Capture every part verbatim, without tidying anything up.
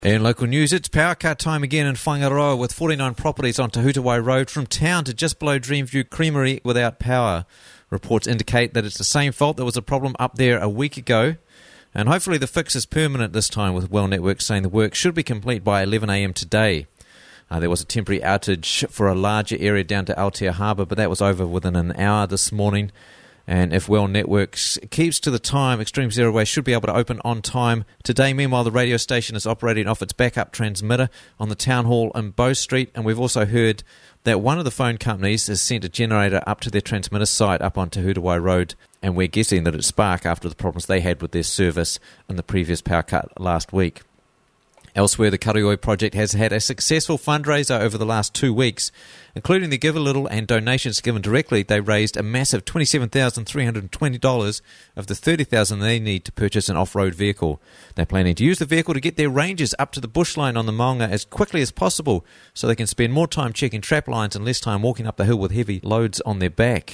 In local news, it's power cut time again in Whangaroa with forty-nine properties on Te Hutawai Road from town to just below Dreamview Creamery without power. Reports indicate that it's the same fault that was a problem up there a week ago. And hopefully the fix is permanent this time, with Well Network saying the work should be complete by eleven a m today. Uh, there was a temporary outage for a larger area down to Aotea Harbour, but that was over within an hour this morning. And if Well Networks keeps to the time, Extreme Zero Waste should be able to open on time today. Meanwhile, the radio station is operating off its backup transmitter on the Town Hall in Bow Street. And we've also heard that one of the phone companies has sent a generator up to their transmitter site up on Te Hutawai Road. And we're guessing that it's Spark after the problems they had with their service in the previous power cut last week. Elsewhere, the Karioi Project has had a successful fundraiser over the last two weeks, including the Give a Little and donations given directly. They raised a massive twenty-seven thousand three hundred twenty dollars of the thirty thousand dollars they need to purchase an off-road vehicle. They're planning to use the vehicle to get their rangers up to the bushline on the Maunga as quickly as possible so they can spend more time checking trap lines and less time walking up the hill with heavy loads on their back.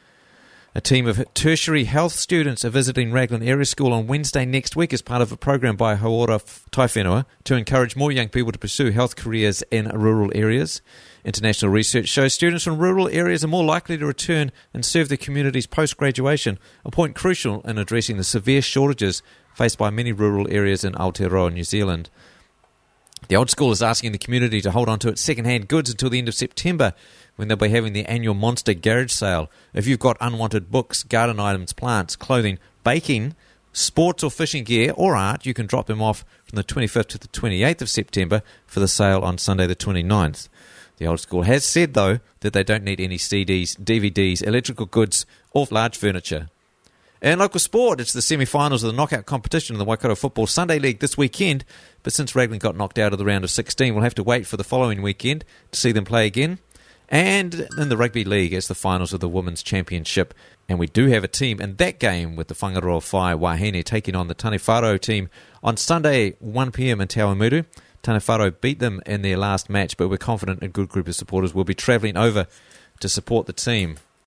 A team of tertiary health students are visiting Raglan Area School on Wednesday next week as part of a program by Hauora Taiwhenua to encourage more young people to pursue health careers in rural areas. International research shows students from rural areas are more likely to return and serve their communities post-graduation, a point crucial in addressing the severe shortages faced by many rural areas in Aotearoa, New Zealand. The old school is asking the community to hold on to its second-hand goods until the end of September, when they'll be having their annual Monster Garage Sale. If you've got unwanted books, garden items, plants, clothing, baking, sports or fishing gear, or art, you can drop them off from the twenty-fifth to the twenty-eighth of September for the sale on Sunday the twenty-ninth. The old school has said, though, that they don't need any C Ds, D V Ds, electrical goods, or large furniture. In local sport, it's the semi-finals of the knockout competition in the Waikato Football Sunday League this weekend, but since Raglan got knocked out of the round of sixteen, we'll have to wait for the following weekend to see them play again. And in the Rugby League, it's the finals of the Women's Championship, and we do have a team in that game with the Whangaroa Whai Wahine taking on the Tane Wharo team on Sunday, one p m in Te Awamutu. Tane Wharo beat them in their last match, but we're confident a good group of supporters will be travelling over to support the team.